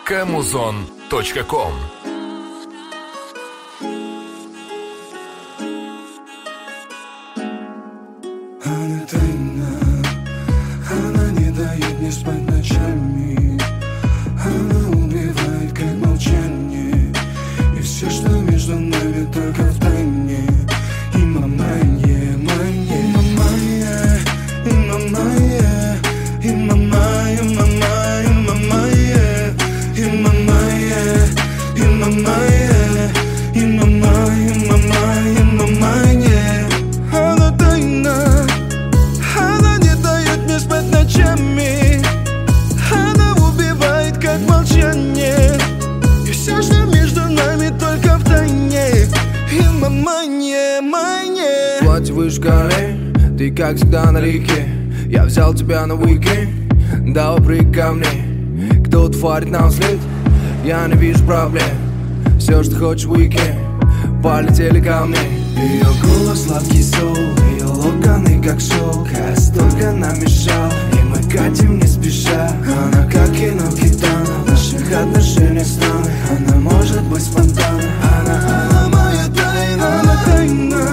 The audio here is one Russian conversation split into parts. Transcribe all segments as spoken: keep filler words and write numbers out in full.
кэмузон точка ком. Она тайна, она не дает мне спать ночами. Она убивает, как молчание. И все, что между нами, только в тайне. И мамае, мае, и мамае, и мамае, и мамае, мамае, мамае, и мамае, и мамае, и мамае, мамае, мамае. Она тайна, она не дает мне спать ночами. Она убивает, как молчание. И все, что между нами, только в тайне. И мамае, мае. Платье выше колей, ты как всегда на реке. Я взял тебя на уикенд, дал прыг ко мне. Кто-то фарит нам вслед, я не вижу проблем. Все, что хочешь в уикенд, полетели ко мне. Ее голос сладкий сол, ее локоны как шелк. Я столько намешал, и мы катим не спеша. Она как кино гитана, в наших отношениях странных. Она может быть спонтанной. Она, она моя тайна, она тайна.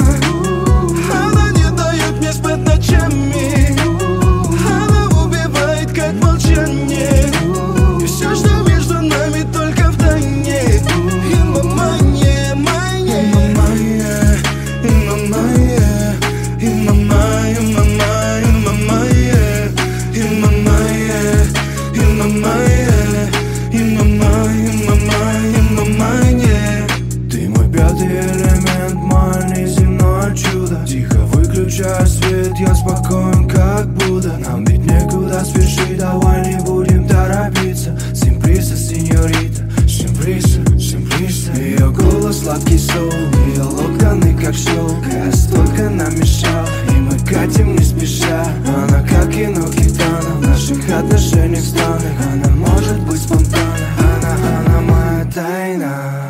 Она не дает мне спать ночами. Она убивает, как молчание. И все, что между нами, только в тайне. И мамае, мае, мамае, и мамае, и мамае, мамае, мамае, и мамае, и мамае, и мамае, мамае, мамае. Ты мой пятый элемент, мое неземное чудо. Тихо выключаю свет, я спокоен, как Будда. Нам ведь некуда спешить, давай не будем торопиться. Симплиса, сеньорита, симплиса, симплиса. Ее голос сладкий сол, ее локоны как шелк. Я столько намешал, и мы катим не спеша. Она как кино гитана, в наших отношениях странных. Она может быть спонтанной. Она, она моя тайна.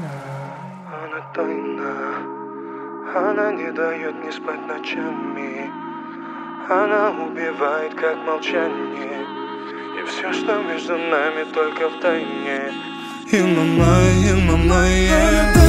Она тайна. Она не дает мне спать ночами. Она убивает, как молчание. И все, что между нами, только в тайне. И мамае, мамае.